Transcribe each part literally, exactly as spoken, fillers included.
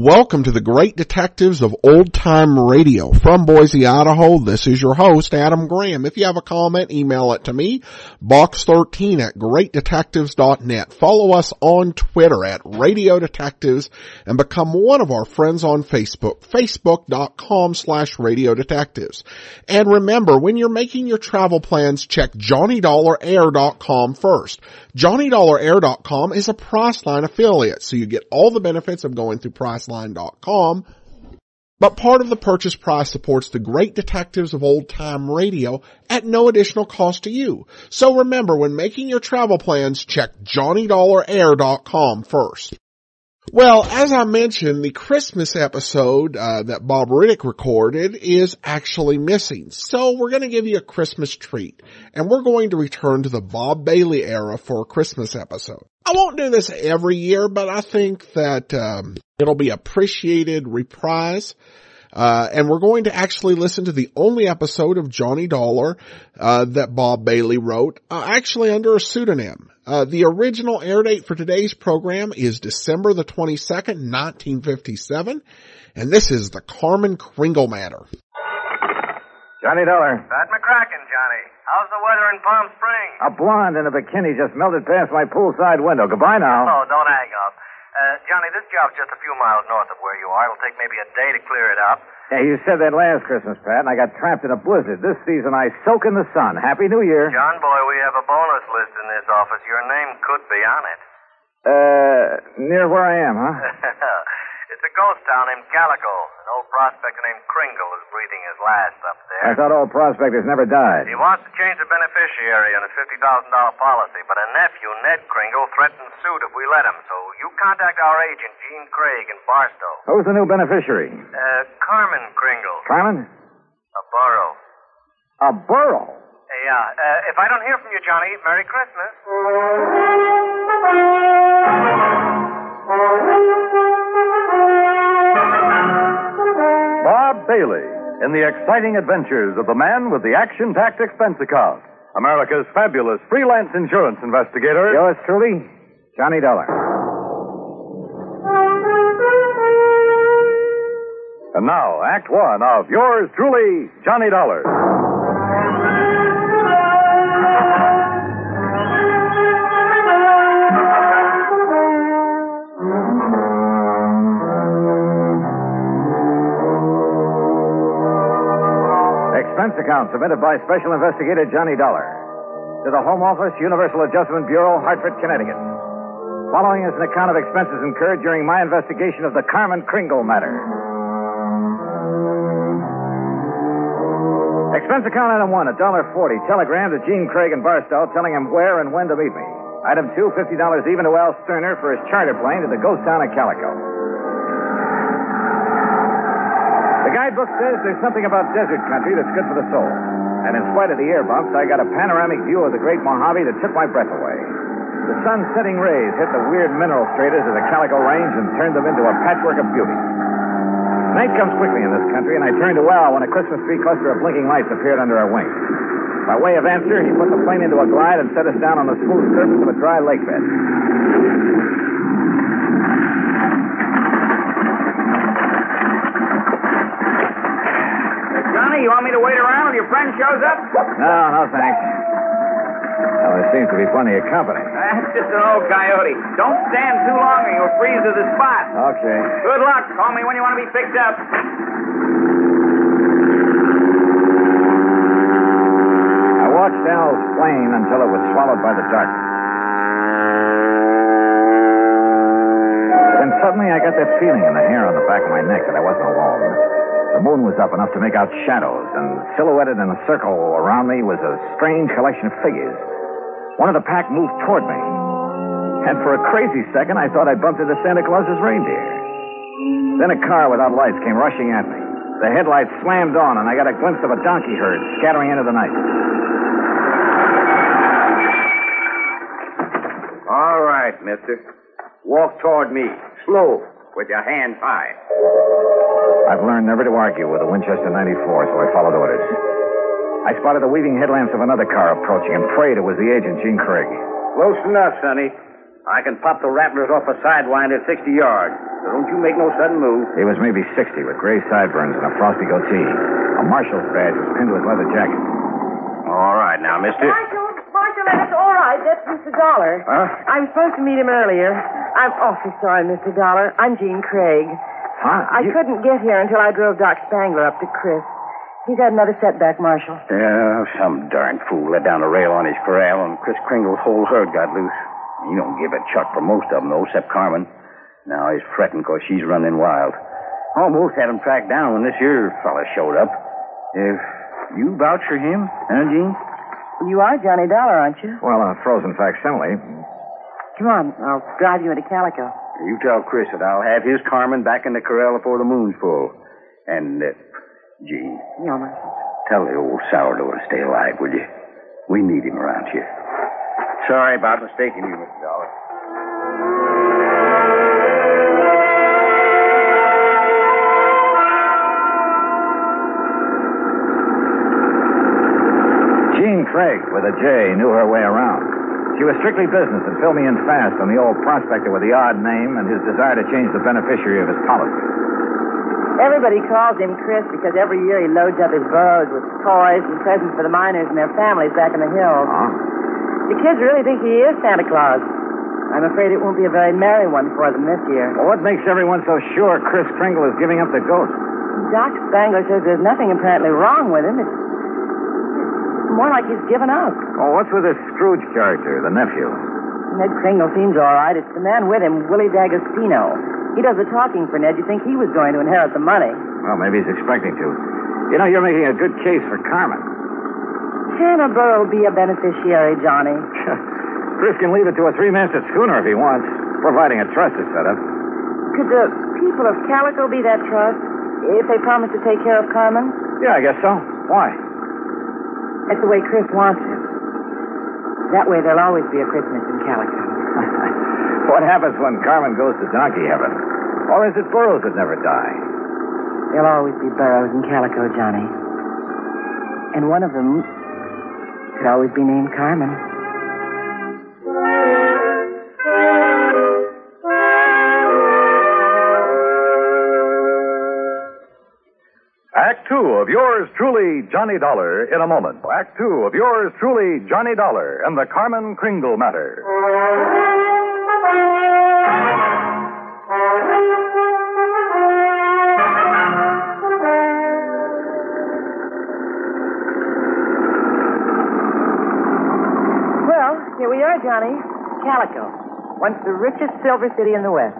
Welcome to the Great Detectives of Old Time Radio. From Boise, Idaho, this is your host, Adam Graham. If you have a comment, email it to me, box thirteen at great detectives dot net. Follow us on Twitter at Radio Detectives and become one of our friends on Facebook, facebook.com slash Radio Detectives. And remember, when you're making your travel plans, check Johnny Dollar Air dot com first. Johnny Dollar Air dot com is a Priceline affiliate, so you get all the benefits of going through Priceline dot com, but part of the purchase price supports the Great Detectives of Old Time Radio at no additional cost to you. So remember, when making your travel plans, check Johnny Dollar Air dot com first. Well, as I mentioned, the Christmas episode uh, that Bob Riddick recorded is actually missing. So we're going to give you a Christmas treat, and we're going to return to the Bob Bailey era for a Christmas episode. I won't do this every year, but I think that um, it'll be appreciated reprise. Uh, and we're going to actually listen to the only episode of Johnny Dollar uh, that Bob Bailey wrote, uh, actually under a pseudonym. Uh, the original air date for today's program is December the twenty-second, nineteen fifty-seven, and this is the Carmen Kringle matter. Johnny Dollar. Pat McCracken, Johnny. How's the weather in Palm Springs? A blonde in a bikini just melted past my poolside window. Goodbye now. Oh, don't hang up. Uh, Johnny, this job's just a few miles north of where you are. It'll take maybe a day to clear it up. Yeah, you said that last Christmas, Pat, and I got trapped in a blizzard. This season I soak in the sun. Happy New Year. John boy, we have a bonus list in this office. Your name could be on it. Uh, near where I am, huh? It's a ghost town named Calico. An old prospector named Kringle is breathing his last up there. I thought old prospectors never died. He wants to change the beneficiary on a fifty thousand dollars policy, but a nephew, Ned Kringle, threatened suit if we let him. So you contact our agent, Gene Craig, in Barstow. Who's the new beneficiary? Uh, Carmen Kringle. Carmen? A burro. A burro? Uh, yeah. Uh, if I don't hear from you, Johnny, Merry Christmas. Bob Bailey, in the exciting adventures of the man with the action-packed expense account, America's fabulous freelance insurance investigator. Yours truly, Johnny Dollar. And now, Act One of yours truly, Johnny Dollar. Expense account submitted by Special Investigator Johnny Dollar to the Home Office, Universal Adjustment Bureau, Hartford, Connecticut. Following is an account of expenses incurred during my investigation of the Carmen Kringle matter. Expense account item one, one dollar forty. Telegram to Gene Craig in Barstow telling him where and when to meet me. Item two, fifty dollars even to Al Sterner for his charter plane to the ghost town of Calico. The guidebook says there's something about desert country that's good for the soul. And in spite of the air bumps, I got a panoramic view of the Great Mojave that took my breath away. The sun's setting rays hit the weird mineral straters of the Calico Range and turned them into a patchwork of beauty. Night comes quickly in this country, and I turned to Al when a Christmas tree cluster of blinking lights appeared under our wing. By way of answer, he put the plane into a glide and set us down on the smooth surface of a dry lake bed. You want me to wait around till your friend shows up? No, no, thanks. Well, there seems to be plenty of company. That's just an old coyote. Don't stand too long or you'll freeze to the spot. Okay. Good luck. Call me when you want to be picked up. I watched Al's plane until it was swallowed by the darkness. Then suddenly I got that feeling in the hair on the back of my neck that I wasn't alone. The moon was up enough to make out shadows, and silhouetted in a circle around me was a strange collection of figures. One of the pack moved toward me, and for a crazy second, I thought I bumped into Santa Claus's reindeer. Then a car without lights came rushing at me. The headlights slammed on, and I got a glimpse of a donkey herd scattering into the night. All right, mister. Walk toward me, slow, with your hands high. I've learned never to argue with a Winchester ninety-four, so I followed orders. I spotted the weaving headlamps of another car approaching and prayed it was the agent, Gene Craig. Close enough, Sonny. I can pop the rattlers off a sidewinder at sixty yards. So don't you make no sudden move. He was maybe sixty with gray sideburns and a frosty goatee. A marshal's badge was pinned to his leather jacket. All right now, mister. Marshal, Marshal, that's all right. That's Mister Dollar. Huh? I was supposed to meet him earlier. I'm awfully sorry, Mister Dollar. I'm Jean Craig. Huh? I You- couldn't get here until I drove Doc Spangler up to Chris. He's had another setback, Marshal. Yeah, some darn fool let down a rail on his corral, and Chris Kringle's whole herd got loose. He don't give a chuck for most of them, though, except Carmen. Now he's fretting because she's running wild. Almost had him tracked down when this here fella showed up. If you vouch for him, huh, Jean? You are Johnny Dollar, aren't you? Well, a frozen facsimile. Come on, I'll drive you into Calico. You tell Chris that I'll have his Carmen back in the corral before the moon's full. And, uh, Jean, Yeah, Marshal. tell the old sourdough to stay alive, will you? We need him around here. Sorry about mistaking you, Mister Dollar. Jean Craig, with a J, knew her way around. She was strictly business and filled me in fast on the old prospector with the odd name and his desire to change the beneficiary of his policy. Everybody calls him Chris because every year he loads up his burros with toys and presents for the miners and their families back in the hills. Huh? The kids really think he is Santa Claus. I'm afraid it won't be a very merry one for them this year. Well, what makes everyone so sure Chris Kringle is giving up the ghost? Doc Spangler says there's nothing apparently wrong with him. It's more like he's given up. Oh, what's with this Scrooge character, the nephew? Ned Kringle seems all right. It's the man with him, Willie D'Agostino. He does the talking for Ned. You'd think he was going to inherit the money. Well, maybe he's expecting to. You know, you're making a good case for Carmen. Hannibal will be a beneficiary, Johnny. Chris can leave it to a three-masted schooner if he wants, providing a trust is set up. Could the people of Calico be that trust if they promise to take care of Carmen? Yeah, I guess so. Why? That's the way Chris wants it. That way there'll always be a Christmas in Calico. What happens when Carmen goes to donkey heaven? Or is it burros that never die? There'll always be burros in Calico, Johnny. And one of them could always be named Carmen. Act two of yours truly, Johnny Dollar, in a moment. Act two of yours truly, Johnny Dollar, and the Carmen Kringle matter. Well, here we are, Johnny. Calico. Once the richest silver city in the West.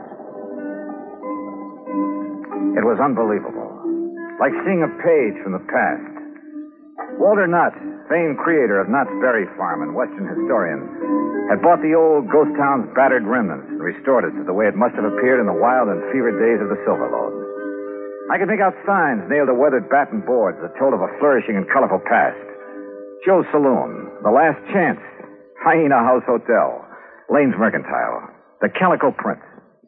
It was unbelievable. Like seeing a page from the past. Walter Knott, famed creator of Knott's Berry Farm and Western historian, had bought the old ghost town's battered remnants and restored it to the way it must have appeared in the wild and fevered days of the Silver Lode. I could make out signs nailed to weathered batten boards that told of a flourishing and colorful past. Joe's Saloon, The Last Chance, Hyena House Hotel, Lane's Mercantile, the Calico Prince.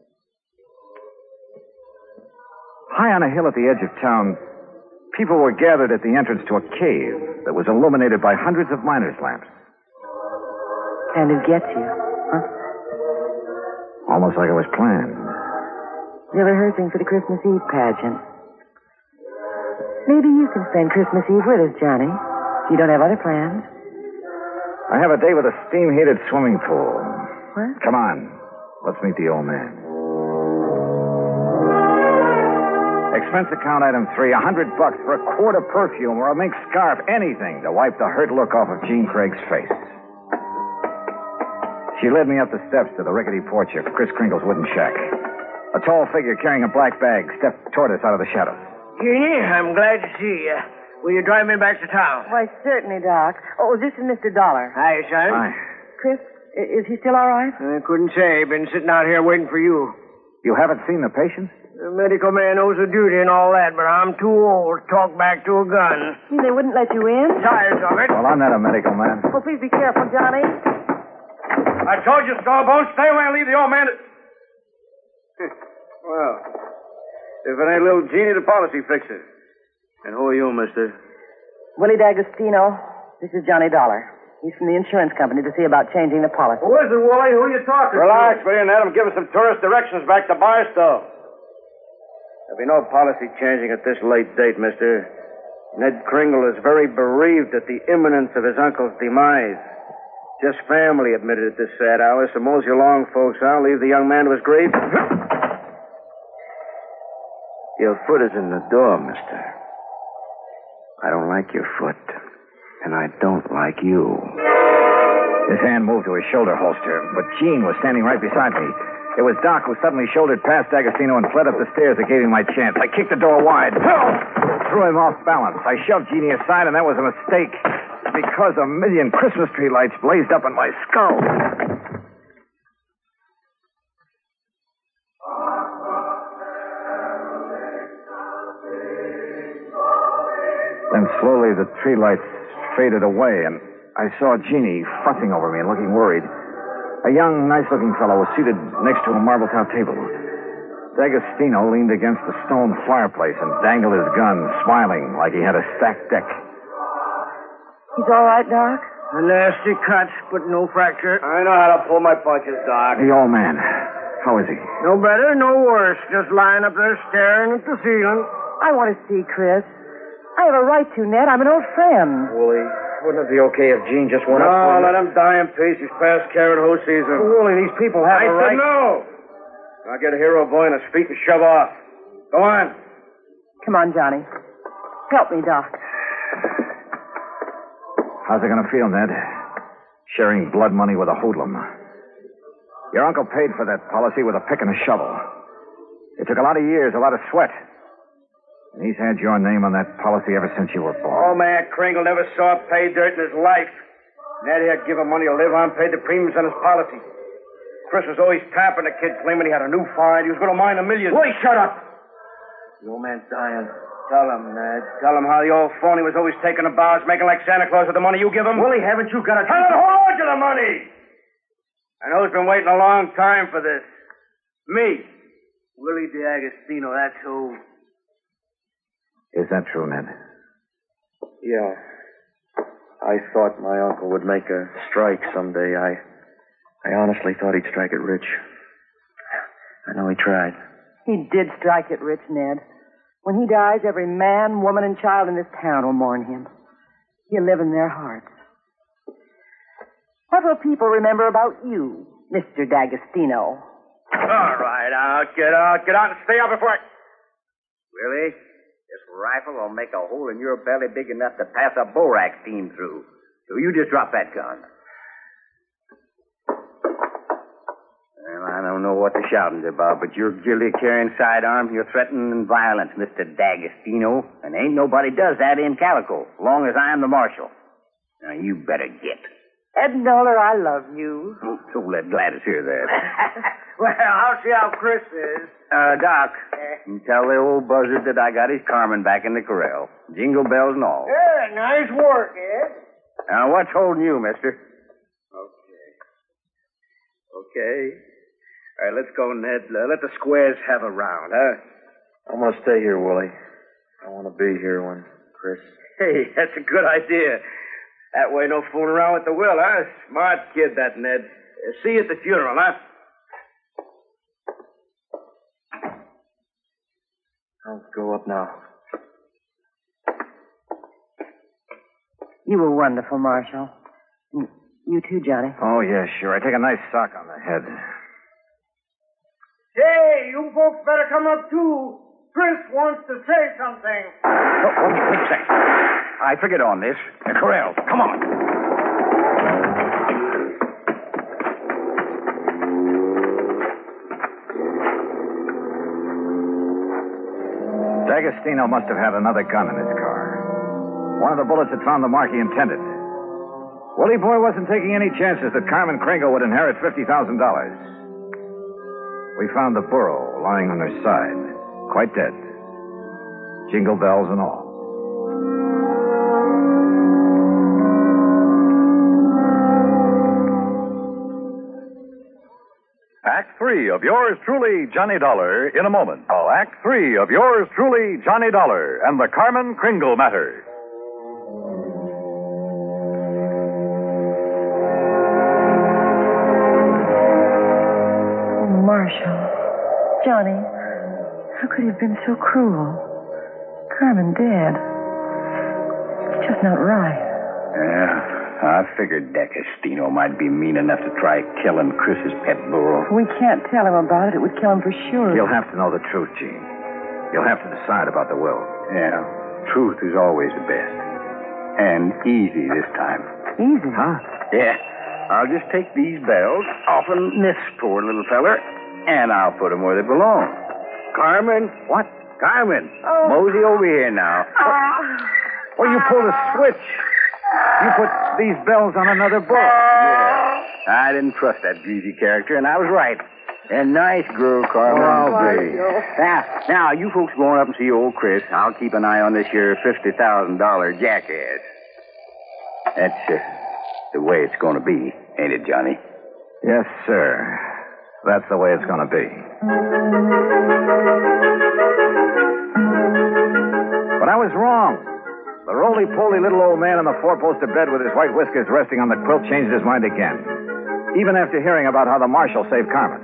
High on a hill at the edge of town, people were gathered at the entrance to a cave that was illuminated by hundreds of miners' lamps. And it gets you, huh? Almost like it was planned. They're rehearsing for the Christmas Eve pageant. Maybe you can spend Christmas Eve with us, Johnny. If you don't have other plans. I have a day with a steam-heated swimming pool. What? Come on. Let's meet the old man. Expense account item three, a hundred bucks for a quart of perfume or a mink scarf, anything to wipe the hurt look off of Jean Craig's face. She led me up the steps to the rickety porch of Chris Kringle's wooden shack. A tall figure carrying a black bag stepped toward us out of the shadows. Jeannie, I'm glad to see you. Will you drive me back to town? Why, certainly, Doc. Oh, this is Mister Dollar. Hi, son. Hi. Chris, i- is he still all right? I couldn't say. Been sitting out here waiting for you. You haven't seen the patient? The medical man knows the duty and all that, but I'm too old to talk back to a gun. You mean they wouldn't let you in? Tired of it. Well, I'm not a medical man. Oh, please be careful, Johnny. I told you, Stallbone, stay away and leave the old man to... Well, if it ain't little Jeannie, the policy fixer. And who are you, mister? Willie D'Agostino. This is Johnny Dollar. He's from the insurance company to see about changing the policy. Who is it, Wally? Who are you talking Relax, to? will you, Ned? I'm giving some tourist directions back to Barstow. There'll be no policy changing at this late date, mister. Ned Kringle is very bereaved at the imminence of his uncle's demise. Just family admitted at this sad hour, so mosey along, folks. I'll leave the young man to his grave. Your foot is in the door, mister. I don't like your foot, and I don't like you. His hand moved to his shoulder holster, but Gene was standing right beside me. It was Doc who suddenly shouldered past D'Agostino and fled up the stairs that gave him my chance. I kicked the door wide. Threw him off balance. I shoved Jeannie aside, and that was a mistake. Because a million Christmas tree lights blazed up in my skull. Then slowly the tree lights faded away, and I saw Jeannie fussing over me and looking worried. A young, nice-looking fellow was seated next to a marble-top table. D'Agostino leaned against the stone fireplace and dangled his gun, smiling like he had a stacked deck. He's all right, Doc? A nasty cut, but no fracture. I know how to pull my punches, Doc. The old man. How is he? No better, no worse. Just lying up there staring at the ceiling. I want to see Chris. I have a right to, Ned. I'm an old friend. Wooly, wouldn't it be okay if Gene just went no, up? No, let him die in peace. He's past carrot hoe season. Wooly, these people have I a right. I said no. I'll get a hero boy on his feet and shove off. Go on. Come on, Johnny. Help me, Doc. How's it going to feel, Ned? Sharing blood money with a hoodlum. Your uncle paid for that policy with a pick and a shovel. It took a lot of years, a lot of sweat. And he's had your name on that policy ever since you were born. Oh, man, Kringle never saw pay dirt in his life. Ned had given money to live on, paid the premiums on his policy. Chris was always tapping the kid, claiming he had a new find. He was going to mine a million. Boy, shut up. The old man's dying. Tell him, Ned. Tell him how the old phony was always taking the bows, making like Santa Claus with the money you give him. Willie, haven't you got a... Tell him to hold on to the money! I know he's been waiting a long time for this. Me. Willie D'Agostino, that's who. Is that true, Ned? Yeah. I thought my uncle would make a strike someday. I I honestly thought he'd strike it rich. I know he tried. He did strike it rich, Ned. When he dies, every man, woman, and child in this town will mourn him. He'll live in their hearts. What will people remember about you, Mister D'Agostino? All right, out, get out, get out and stay out before I... Really? This rifle will make a hole in your belly big enough to pass a borax steam through. So you just drop that gun. Well, I don't know what the shouting's about, but you're guilty of carrying sidearms. You're threatening violence, Mister D'Agostino. And ain't nobody does that in Calico, as long as I'm the marshal. Now, you better get. Ed Noller, I love you. Oh, so let Gladys hear that. Well, I'll see how Chris is. Uh, Doc, you tell the old buzzard that I got his Carmen back in the corral. Jingle bells and all. Yeah, nice work, Ed. Now, what's holding you, mister? Okay. Okay. All right, let's go, Ned. Uh, let the squares have a round, huh? I'm going to stay here, Willie. I want to be here when Chris... Hey, that's a good idea. That way, no fooling around with the will, huh? Smart kid, that Ned. Uh, see you at the funeral, huh? I'll go up now. You were wonderful, Marshal. You too, Johnny. Oh, yeah, sure. I take a nice sock on the head. Hey, you folks better come up, too. Chris wants to say something. Oh, hold on, wait a second. I figured on this. The corral. Come on. D'Agostino must have had another gun in his car. One of the bullets had found the mark he intended. Willie Boy wasn't taking any chances that Carmen Kringle would inherit fifty thousand dollars. We found the burro lying on her side, quite dead. Jingle bells and all. Act three of yours truly, Johnny Dollar, in a moment. Oh, Act three of yours truly, Johnny Dollar, and the Carmen Kringle matter. Marshall. Johnny, how could he have been so cruel? Carmen dead. It's just not right. Yeah, I figured D'Agostino might be mean enough to try killing Chris's pet bull. We can't tell him about it. It would kill him for sure. You'll have to know the truth, Gene. You'll have to decide about the will. Yeah, truth is always the best. And easy this time. Easy? Huh? Yeah. I'll just take these bells off of this poor little feller, and I'll put them where they belong. Carmen? What? Carmen. Oh. Mosey over here now. Oh, you pulled a switch. You put these bells on another book. Yeah. I didn't trust that greasy character, and I was right. And nice girl, Carmen. Oh, I'll be. Now, now, you folks going up and see old Chris. I'll keep an eye on this here fifty thousand dollars jackass. That's uh, the way it's going to be, ain't it, Johnny? Yes, sir. That's the way it's going to be. But I was wrong. The roly-poly little old man on the four-poster bed with his white whiskers resting on the quilt changed his mind again. Even after hearing about how the marshal saved Carmen.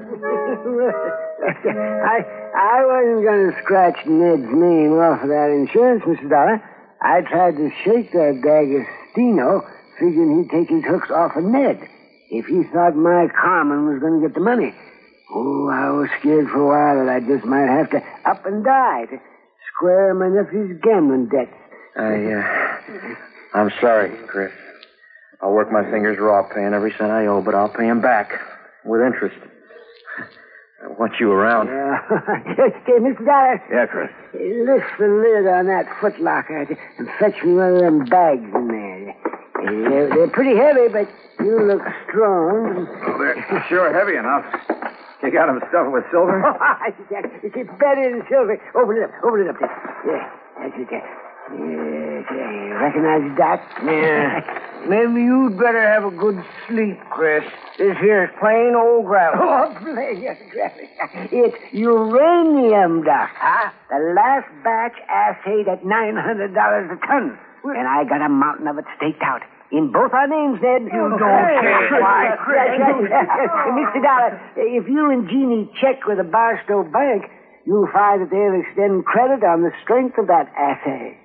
I I wasn't going to scratch Ned's name off of that insurance, Mister Dollar. I tried to shake that D'Agostino, figuring he'd take his hooks off of Ned if he thought my Carmen was going to get the money. Oh, I was scared for a while that I just might have to up and die to square my nephew's gambling debts. I, uh, I'm sorry, Chris. I'll work my fingers raw paying every cent I owe, but I'll pay him back with interest. I want you around. Uh, okay, Mister Dollar. Yeah, Chris. Lift the lid on that footlocker and fetch me one of them bags in there. They're, they're pretty heavy, but you look strong. Well, they're sure heavy enough. You got them stuffed with silver? It's better than silver. Open it up. Open it up there. Yeah, that's it there. Yes, yeah. Recognize that? Yeah. Maybe you'd better have a good sleep, Chris. This here's plain old gravel. Oh, plain gravel. It's uranium dust, huh? The last batch assayed at nine hundred dollars a ton. And I got a mountain of it staked out. In both our names, Ned. You don't say why, Chris. Mister Dollar, if you and Jeannie check with the Barstow Bank, you'll find that they'll extend credit on the strength of that assay.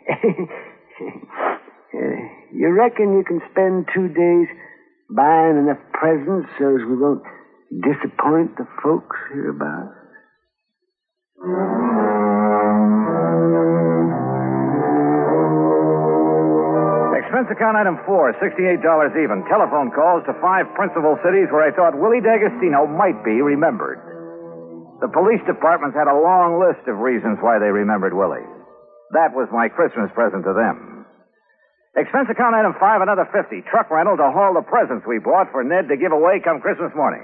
uh, you reckon you can spend two days buying enough presents so as we won't disappoint the folks hereabouts? Expense account item four, sixty-eight dollars even. Telephone calls to five principal cities where I thought Willie D'Agostino might be remembered. The police departments had a long list of reasons why they remembered Willie. That was my Christmas present to them. Expense account item five, another fifty. Truck rental to haul the presents we bought for Ned to give away come Christmas morning.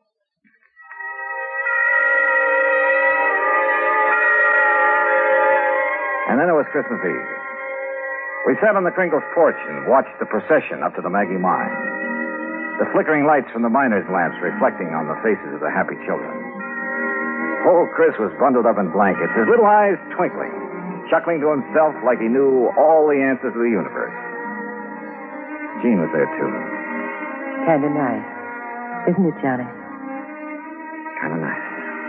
And then it was Christmas Eve. We sat on the Kringles' porch and watched the procession up to the Maggie mine. The flickering lights from the miners' lamps reflecting on the faces of the happy children. Old Chris was bundled up in blankets, his little eyes twinkling, chuckling to himself like he knew all the answers to the universe. Jean was there, too. Kind of nice. Isn't it, Johnny? Kind of nice.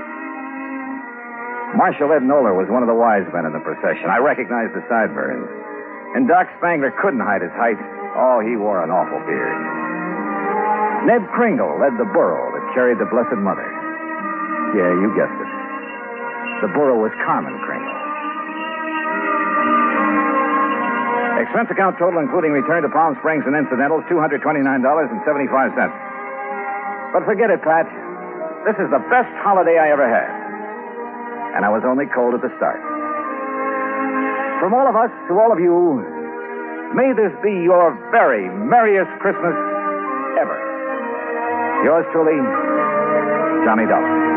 Marshal Ed Noller was one of the wise men in the procession. I recognized the sideburns. And Doc Spangler couldn't hide his height. Oh, he wore an awful beard. Ned Kringle led the burro that carried the Blessed Mother. Yeah, you guessed it. The burro was Carmen Kringle. Expense account total, including return to Palm Springs and incidentals, two hundred twenty-nine dollars and seventy-five cents. But forget it, Pat. This is the best holiday I ever had. And I was only cold at the start. From all of us to all of you, may this be your very merriest Christmas ever. Yours truly, Johnny Dollar.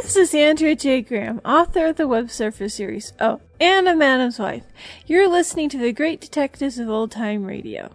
This is Andrea J. Graham, author of the Web Surfer series, oh, and a Madam's Wife. You're listening to the Great Detectives of Old Time Radio.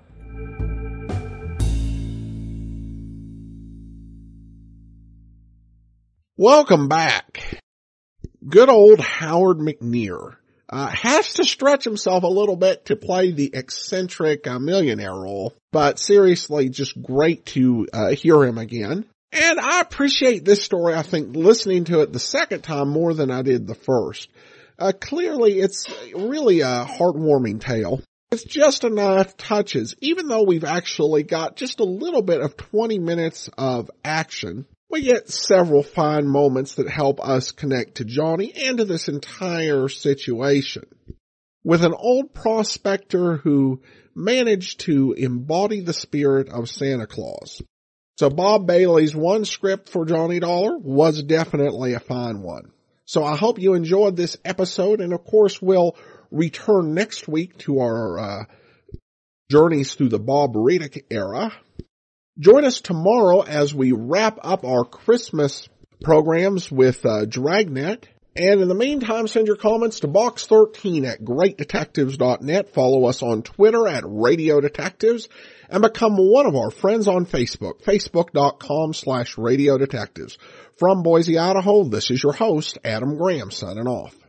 Welcome back. Good old Howard McNear uh, has to stretch himself a little bit to play the eccentric uh, millionaire role, but seriously, just great to uh, hear him again. And I appreciate this story, I think, listening to it the second time more than I did the first. Uh, clearly, it's really a heartwarming tale. It's just enough touches, even though we've actually got just a little bit of twenty minutes of action. We get several fine moments that help us connect to Johnny and to this entire situation. With an old prospector who managed to embody the spirit of Santa Claus. So Bob Bailey's one script for Johnny Dollar was definitely a fine one. So I hope you enjoyed this episode, and of course we'll return next week to our uh, journeys through the Bob Riddick era. Join us tomorrow as we wrap up our Christmas programs with uh, Dragnet. And in the meantime, send your comments to box thirteen at great detectives dot net. Follow us on Twitter at Radio Detectives and become one of our friends on Facebook, facebook.com slash Radio Detectives. From Boise, Idaho, this is your host, Adam Graham, signing off.